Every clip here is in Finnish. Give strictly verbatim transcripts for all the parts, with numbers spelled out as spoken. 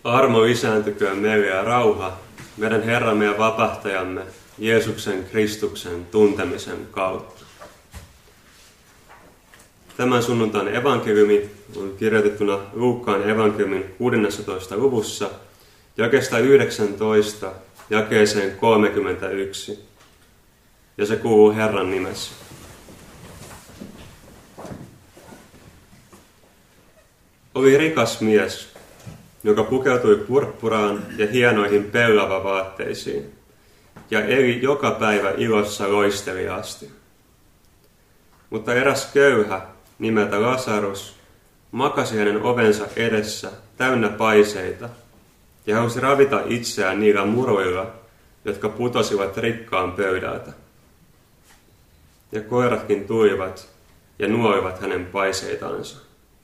Armo lisääntyköön meille ja rauha meidän Herramme ja Vapahtajamme Jeesuksen Kristuksen tuntemisen kautta. Tämän sunnuntain evankeliumi on kirjoitettuna Luukkaan evankeliumin kuudennessatoista luvussa jakeesta yhdeksäntoista jakeeseen kolmekymmentäyksi, ja se kuuluu Herran nimessä. Oli rikas mies, joka pukeutui purppuraan ja hienoihin pellavavaatteisiin, ja eli joka päivä ilossa loisteliaasti. Mutta eräs köyhä nimeltä Lasarus makasi hänen ovensa edessä täynnä paiseita, ja halusi ravita itseään niillä muroilla, jotka putosivat rikkaan pöydältä. Ja koiratkin tulivat ja nuolivat hänen paiseitansa.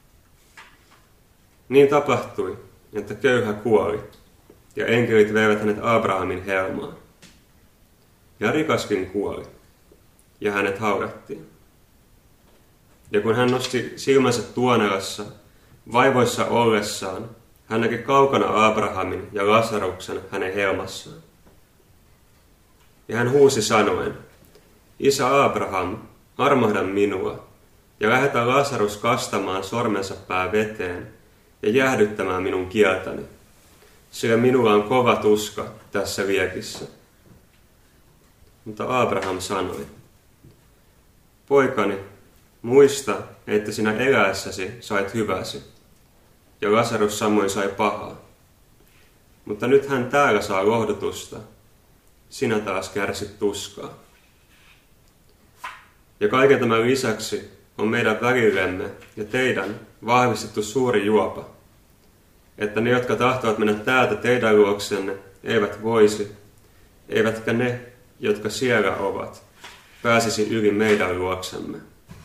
Niin tapahtui, että köyhä kuoli, ja enkelit veivät hänet Abrahamin helmaan. Ja rikaskin kuoli, ja hänet haudattiin. Ja kun hän nosti silmänsä tuonelassa, vaivoissa ollessaan, hän näki kaukana Abrahamin ja Lasaruksen hänen helmassaan. Ja hän huusi sanoen, Isä Abraham, armahda minua, ja lähetä Lasarus kastamaan sormensa pää veteen ja jäähdyttämään minun kieltäni, sillä minulla on kova tuska tässä liekissä. Mutta Abraham sanoi, poikani, muista, että sinä eläessäsi sait hyväsi, ja Lasarus samoin sai pahaa. Mutta nyt hän täällä saa lohdutusta, sinä taas kärsit tuskaa. Ja kaiken tämän lisäksi on meidän välillemme ja teidän vahvistettu suuri juopa, että ne, jotka tahtovat mennä täältä teidän luoksenne, eivät voisi, eivätkä ne, jotka siellä ovat, pääsisi yli meidän luoksemme.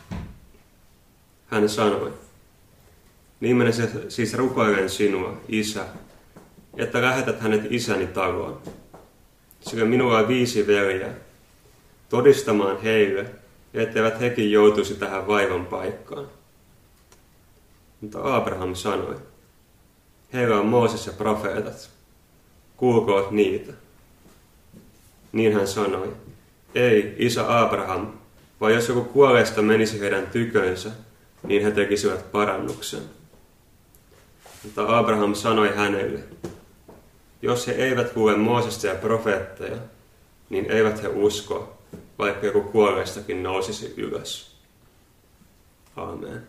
Hän sanoi, niin minä siis rukoilen sinua, Isä, että lähetät hänet isäni taloon, sillä minulla on viisi veljeä, todistamaan heille, etteivät hekin joutuisi tähän vaivan paikkaan. Mutta Abraham sanoi, heillä on Mooses ja profeetat, kuulkoot niitä. Niin hän sanoi, ei, isä Abraham, vaan jos joku kuolleista menisi heidän tykönsä, niin he tekisivät parannuksen. Mutta Abraham sanoi hänelle, jos he eivät kuule Moosesta ja profeetteja, niin eivät he usko, vaikka joku kuolleistakin nousisi ylös. Aamen.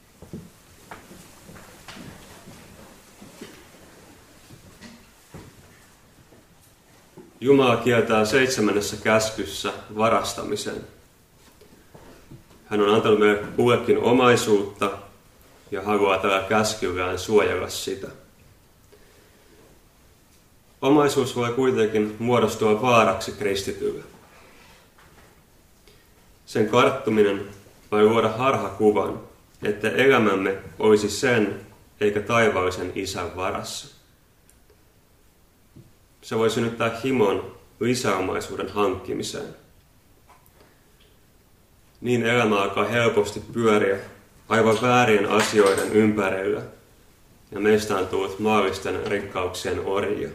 Jumala kieltää seitsemännessä käskyssä varastamisen. Hän on antanut meille kullekin omaisuutta ja haluaa tällä käskyllään suojella sitä. Omaisuus voi kuitenkin muodostua vaaraksi kristitylle. Sen karttuminen voi luoda harhakuvan, että elämämme olisi sen eikä taivaallisen isän varassa. Se voi synnyttää himon lisäomaisuuden hankkimiseen. Niin elämä alkaa helposti pyöriä aivan väärien asioiden ympärillä, ja meistä on tullut maallisten rikkauksien orjia.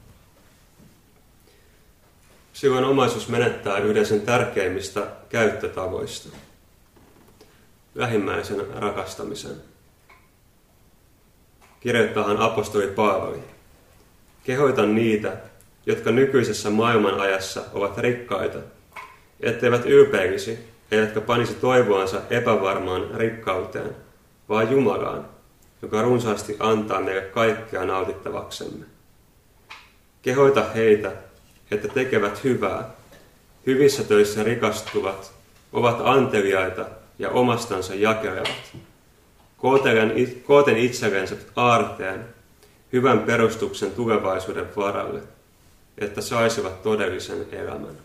Silloin omaisuus menettää yhden sen tärkeimmistä käyttötavoista, lähimmäisen rakastamisen. Kirjoittaahan apostoli Paavali, kehoitan niitä, jotka nykyisessä maailmanajassa ovat rikkaita, etteivät ylpeilisi, eivätkä panisi toivoansa epävarmaan rikkauteen, vaan Jumalaan, joka runsaasti antaa meille kaikkea nautittavaksemme. Kehoita heitä, että tekevät hyvää, hyvissä töissä rikastuvat, ovat anteliaita ja omastansa jakelevat, kooten itsellensä aarteen, hyvän perustuksen tulevaisuuden varalle, että saisivat todellisen elämän.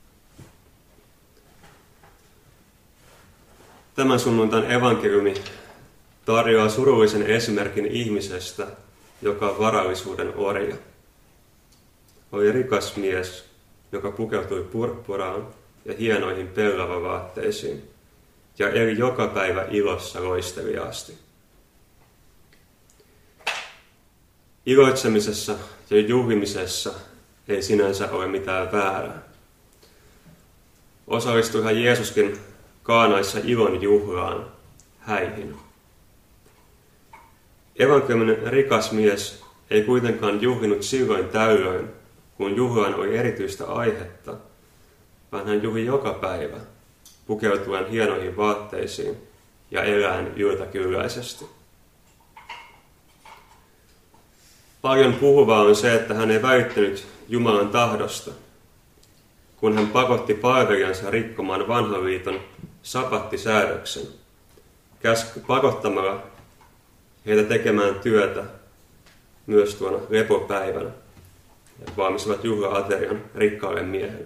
Tämän sunnuntain evankeliumi tarjoaa surullisen esimerkin ihmisestä, joka on varallisuuden orja. Oli rikas mies, joka pukeutui purppuraan ja hienoihin pellavavaatteisiin, ja eli joka päivä ilossa loisteliaasti. Iloitsemisessa ja juhlimisessa ei sinänsä ole mitään väärää. Osallistuihan Jeesuskin Kaanaissa ilon juhlaan, häihin. Evankeliumin rikas mies ei kuitenkaan juhlinut silloin tällöin, kun juhlaan oli erityistä aihetta, vaan hän juhli joka päivä, pukeutuen hienoihin vaatteisiin ja eläen yltäkylläisesti. Paljon puhuvaa on se, että hän ei välittänyt Jumalan tahdosta, kun hän pakotti palvelijansa rikkomaan vanhan liiton sapattisäädöksen, pakottamalla heitä tekemään työtä myös tuona lepopäivänä ja valmistivat juhla-aterian rikkaalle miehelle.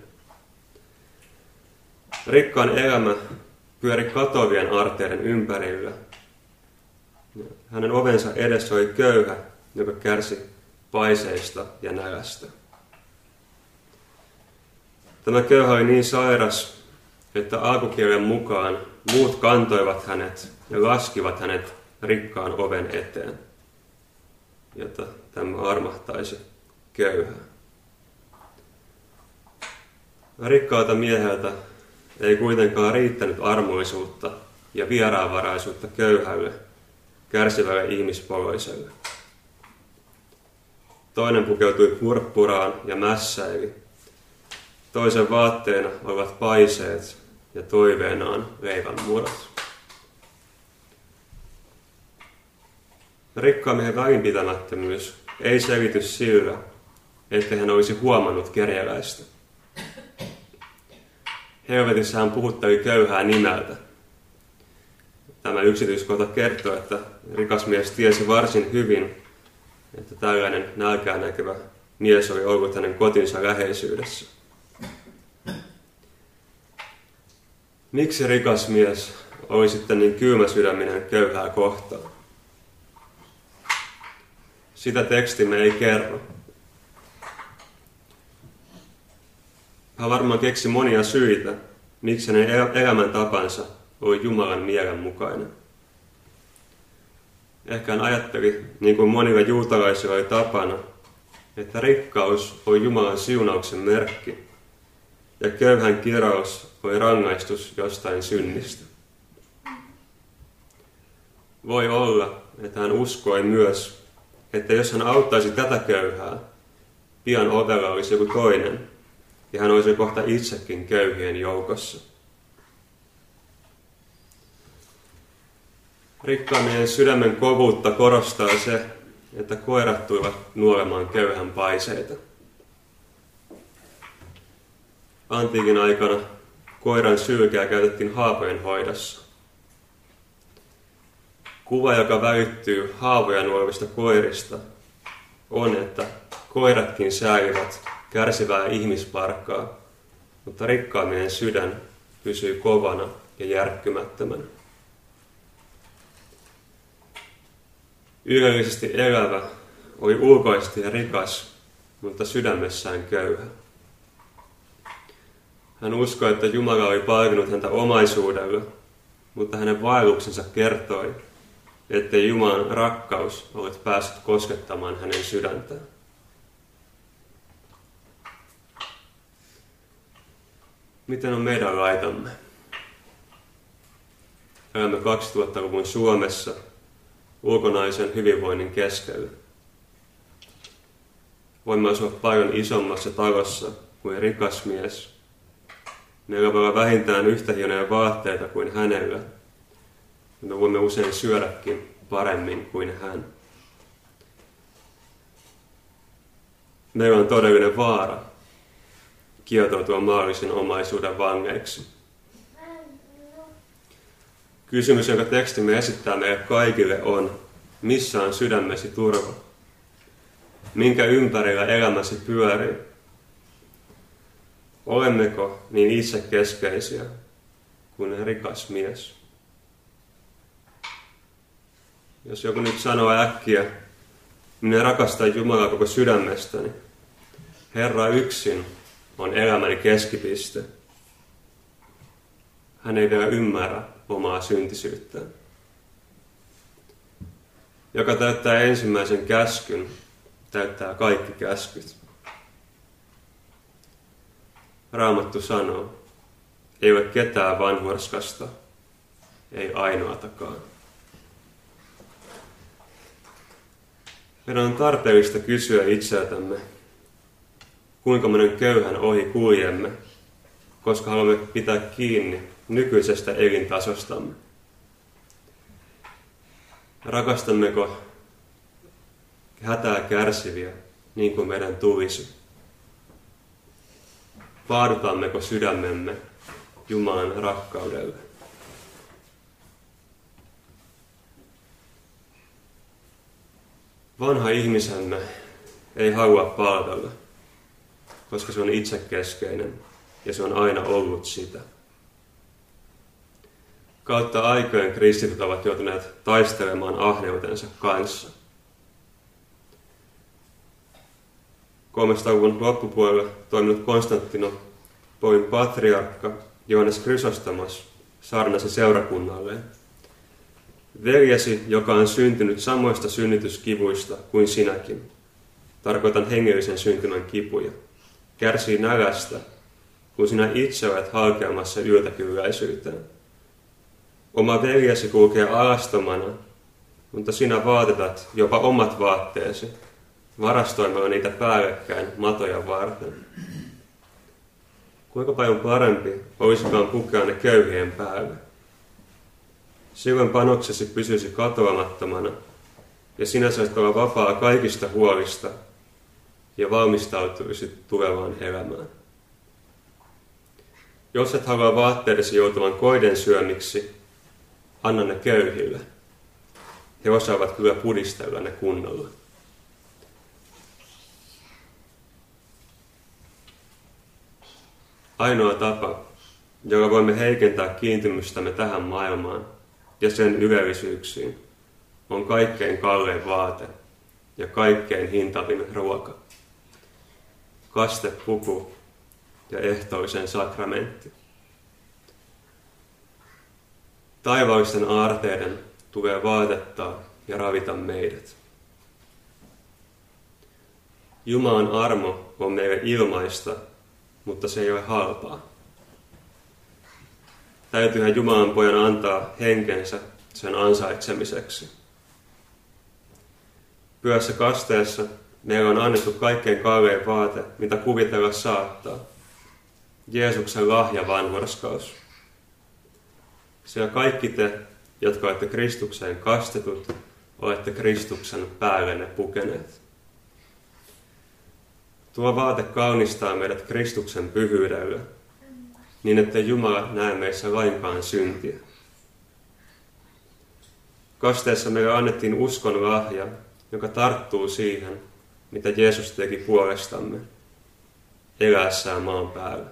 Rikkaan elämä pyöri katoavien arteiden ympärillä. Hänen ovensa edessä oli köyhä, joka kärsi paiseista ja nälästä. Tämä köyhä oli niin sairas, että alkukirjan mukaan muut kantoivat hänet ja laskivat hänet rikkaan oven eteen, jotta tämä armahtaisi köyhää. Rikkaalta mieheltä ei kuitenkaan riittänyt armollisuutta ja vieraanvaraisuutta köyhälle, kärsivälle ihmispoloiselle. Toinen pukeutui purppuraan ja mässäili. Toisen vaatteena olivat paiseet ja toiveenaan leivänmurot. Rikkaan miehen välinpitämättömyys ei selity sillä, ettei hän olisi huomannut kerjäläistä. Helvetissä hän puhutteli köyhää nimeltä. Tämä yksityiskohta kertoo, että rikas mies tiesi varsin hyvin, että tällainen nälkää näkevä mies oli ollut hänen kotinsa läheisyydessä. Miksi rikas mies oli sitten niin kylmäsydäminen köyhää kohtaan? Sitä tekstimme ei kerro. Hän varmaan keksi monia syitä, miksi hänen elämäntapansa oli Jumalan mielen mukainen. Ehkä hän ajatteli, niin kuin monilla juutalaisilla oli tapana, että rikkaus oli Jumalan siunauksen merkki ja köyhän kirous oli rangaistus jostain synnistä. Voi olla, että hän uskoi myös, että jos hän auttaisi tätä köyhää, pian ovella olisi joku toinen, ja hän olisi kohta itsekin köyhien joukossa. Rikkaamien sydämen kovuutta korostaa se, että koirat tuivat nuolemaan köyhän paiseita. Antiikin aikana koiran sylkeä käytettiin haavojen hoidossa. Kuva, joka välittyy haavoja nuolevista koirista, on, että koiratkin säilivät kärsivää ihmisparkkaa, mutta rikkaamien sydän pysyy kovana ja järkkymättömänä. Ylellisesti elävä oli ulkoisesti ja rikas, mutta sydämessään köyhä. Hän uskoi, että Jumala oli palkinut häntä omaisuudella, mutta hänen vaelluksensa kertoi, ettei Jumalan rakkaus ollut päässyt koskettamaan hänen sydäntään. Miten on meidän laitamme? Elämme kaksituhattaluvun Suomessa ulkonaisen hyvinvoinnin keskellä. Voimme asua paljon isommassa talossa kuin rikas mies. Meillä voi olla vähintään yhtä hienoja vaatteita kuin hänellä. Me voimme usein syödäkin paremmin kuin hän. Meillä on todellinen vaara kietoutua maallisen omaisuuden vangeiksi. Kysymys, jonka tekstimme esittää meille kaikille on, missä on sydämesi turva? Minkä ympärillä elämäsi pyörii? Olemmeko niin itsekeskeisiä kuin rikas mies? Jos joku nyt sanoo äkkiä, minä rakastan Jumalaa koko sydämestäni. Herra yksin on elämäni keskipiste. Hän ei vielä ymmärrä omaa syntisyyttään. Joka täyttää ensimmäisen käskyn, täyttää kaikki käskyt. Raamattu sanoo, ei ole ketään vanhurskasta, ei ainoatakaan. Meidän on tarpeellista kysyä itseltämme, kuinka monen köyhän ohi kuljemme, koska haluamme pitää kiinni nykyisestä elintasostamme. Rakastammeko hätää kärsiviä niin kuin meidän tulisi? Vaadutammeko sydämemme Jumalan rakkaudelle? Vanha ihmisemme ei halua palvella, koska se on itsekeskeinen ja se on aina ollut sitä. Kautta aikojen kristityt ovat joutuneet taistelemaan ahneutensa kanssa. kolmesataaluvun loppupuolella toiminut Konstantinopolin patriarkka Johannes Chrysostomos saarnasi seurakunnalleen: veljesi, joka on syntynyt samoista synnytyskivuista kuin sinäkin, tarkoitan hengellisen syntymän kipuja, kärsii nälästä, kun sinä itse olet halkeamassa yltäkylläisyyteen. Oma veljesi kulkee alastomana, mutta sinä vaatetat jopa omat vaatteesi, varastoimalla niitä päällekkäin matoja varten. Kuinka paljon parempi olisikaan pukea ne köyhien päälle? Silloin panoksesi pysyisi katoamattomana, ja sinä saisit olla vapaa kaikista huolista ja valmistautuisit tulevaan elämään. Jos et halua vaatteidesi joutuvan koiden syömiksi, anna ne köyhille. He osaavat kyllä pudistella ne kunnolla. Ainoa tapa, jolla voimme heikentää kiintymystämme tähän maailmaan ja sen ylellisyyksiin, on kaikkein kallein vaate ja kaikkein hintavin ruoka. Kastepuku ja ehtoollisen sakramentti. Taivaallisten aarteiden tulee vaatettaa ja ravita meidät. Jumalan armo on meille ilmaista, mutta se ei ole halpaa. Täytyyhän Jumalan pojan antaa henkensä sen ansaitsemiseksi. Pyhässä kasteessa meillä on annettu kaikkein kallein vaate, mitä kuvitella saattaa. Jeesuksen lahja vanhurskaus. Sillä kaikki te, jotka olette Kristukseen kastetut, olette Kristuksen päällenne pukeneet. Tuo vaate kaunistaa meidät Kristuksen pyhyydellä, niin ettei Jumala näe meissä lainkaan syntiä. Kasteessa meille annettiin uskon lahja, joka tarttuu siihen, mitä Jeesus teki puolestamme, eläessään maan päällä.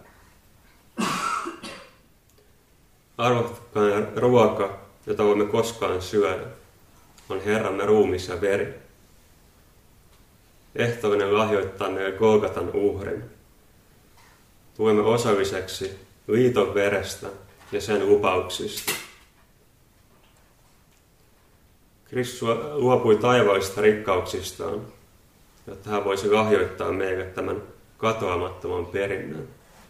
Arvokkain ruoka, jota voimme koskaan syödä, on Herramme ruumis ja veri. Ehtoollinen lahjoittaa meille Golgatan uhrin. Tulemme osalliseksi liiton verestä ja sen lupauksista. Kristus luopui taivaallisista rikkauksistaan, jotta hän voisi lahjoittaa meille tämän katoamattoman perinnön.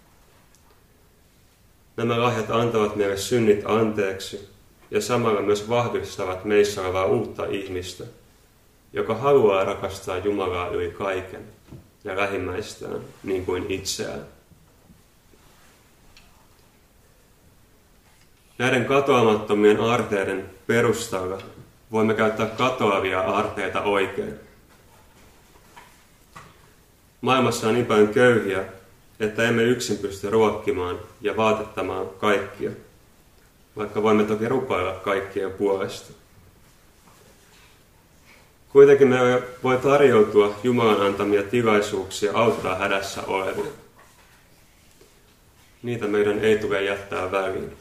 Nämä lahjat antavat meille synnit anteeksi ja samalla myös vahvistavat meissä olevaa uutta ihmistä, joka haluaa rakastaa Jumalaa yli kaiken ja lähimmäistään niin kuin itseään. Näiden katoamattomien aarteiden perustalla voimme käyttää katoavia aarteita oikein. Maailmassa on niin paljon köyhiä, että emme yksin pysty ruokkimaan ja vaatettamaan kaikkia, vaikka voimme toki rukoilla kaikkien puolesta. Kuitenkin meille voi tarjoutua Jumalan antamia tilaisuuksia auttaa hädässä olevia. Niitä meidän ei tule jättää väliin.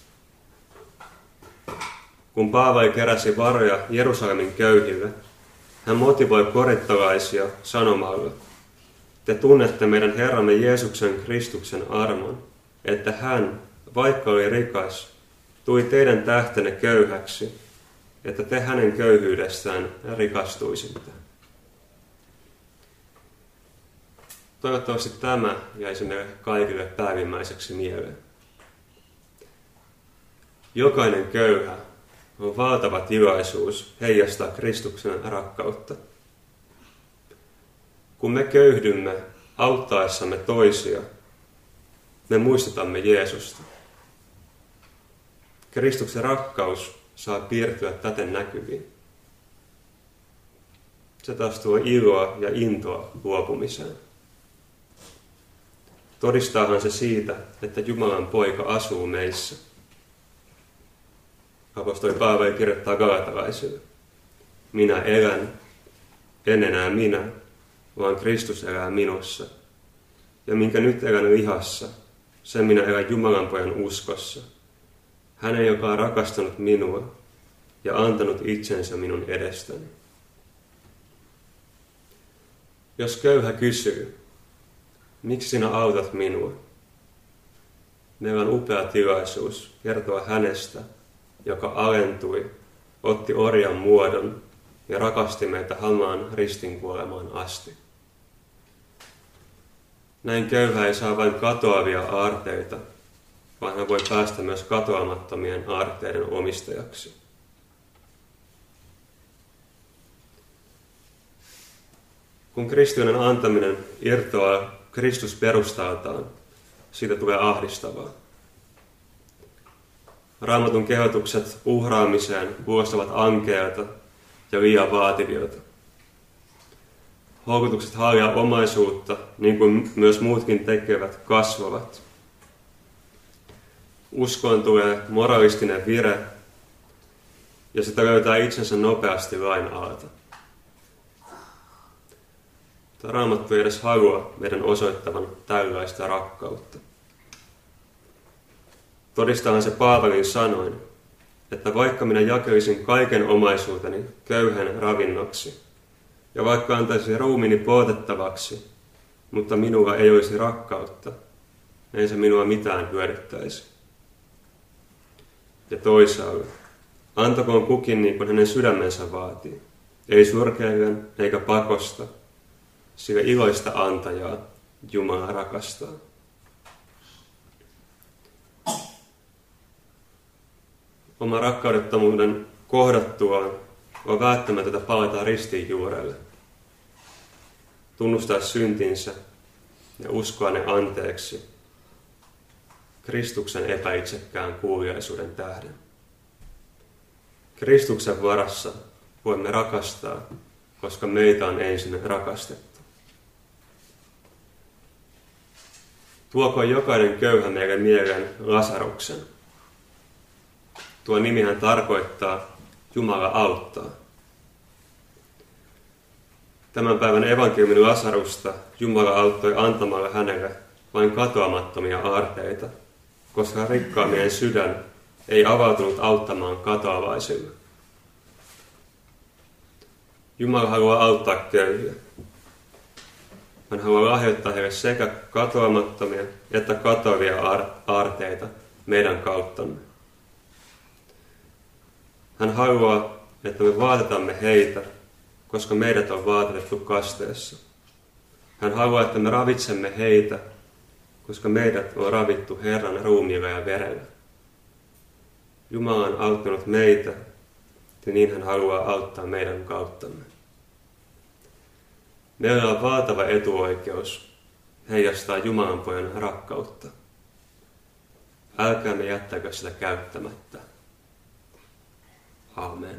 Kun Paavali keräsi varoja Jerusalemin köyhille, hän motivoi korittalaisia sanomalla: te tunnette meidän Herramme Jeesuksen Kristuksen armon, että hän, vaikka oli rikas, tuli teidän tähtenne köyhäksi, että te hänen köyhyydestään rikastuisitte. Toivottavasti tämä jäisi meille kaikille päällimmäiseksi mieleen. Jokainen köyhä on valtava tilaisuus heijastaa Kristuksen rakkautta. Kun me köyhdymme auttaessamme toisia, me muistutamme Jeesusta. Kristuksen rakkaus saa piirtyä täten näkyviin. Se taas tuo iloa ja intoa luopumiseen. Todistaahan se siitä, että Jumalan poika asuu meissä. Apostoli Paavali kirjoittaa galatalaisille. Minä elän, en enää minä, vaan Kristus elää minussa. Ja minkä nyt elän lihassa, sen minä elän Jumalan pojan uskossa. Hänen, joka on rakastanut minua ja antanut itsensä minun edestäni. Jos köyhä kysyy, miksi sinä autat minua? Meillä on upea tilaisuus kertoa hänestä, joka alentui, otti orjan muodon ja rakasti meitä hamaan ristinkuolemaan asti. Näin köyhä ei saa vain katoavia aarteita, vaan hän voi päästä myös katoamattomien aarteiden omistajaksi. Kun kristillinen antaminen irtoaa Kristus perustaltaan, siitä tulee ahdistavaa. Raamatun kehotukset uhraamiseen kuulostavat ankeilta ja liian vaativilta. Houkutukset haalia omaisuutta, niin kuin myös muutkin tekevät, kasvavat. Uskoon tulee moralistinen vire, ja sitä löytää itsensä nopeasti lain alta. Raamattu ei edes halua meidän osoittavan tällaista rakkautta. Todistahan se Paavalin sanoin, että vaikka minä jakelisin kaiken omaisuuteni köyhän ravinnoksi, ja vaikka antaisin ruumiini poltettavaksi, mutta minulla ei olisi rakkautta, ei se minua mitään hyödyttäisi. Ja toisaalta, antakoon kukin niin kuin hänen sydämensä vaatii, ei surkeillen eikä pakosta, sillä iloista antajaa Jumala rakastaa. Oma rakkaudettomuuden kohdattuaan on välttämätöntä palata ristiin juurelle, tunnustaa syntinsä ja uskoa ne anteeksi Kristuksen epäitsekkään kuuliaisuuden tähden. Kristuksen varassa voimme rakastaa, koska meitä on ensin rakastettu. Tuokoon jokainen köyhä meille mieleen Lasaruksen. Tuo nimihän tarkoittaa Jumala auttaa. Tämän päivän evankeliumin Lasarusta Jumala auttoi antamalla hänelle vain katoamattomia aarteita, koska rikkaamien sydän ei avautunut auttamaan katoavaisille. Jumala haluaa auttaa köyhiä. Hän haluaa lahjoittaa heille sekä katoamattomia että katoavia aarteita meidän kauttamme. Hän haluaa, että me vaatetamme heitä, koska meidät on vaatetettu kasteessa. Hän haluaa, että me ravitsemme heitä, koska meidät on ravittu Herran ruumiilla ja verellä. Jumala on auttanut meitä, ja niin hän haluaa auttaa meidän kauttamme. Meillä on valtava etuoikeus heijastaa Jumalan pojan rakkautta. Älkäämme jättäkö sitä käyttämättä. Amen.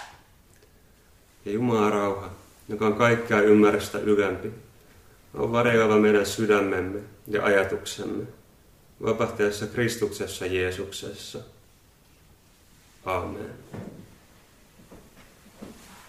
Ja Jumalan rauha, joka on kaikkea ymmärrystä ylempi, on varjeleva meidän sydämemme ja ajatuksemme, vapahtaessa Kristuksessa Jeesuksessa. Amen.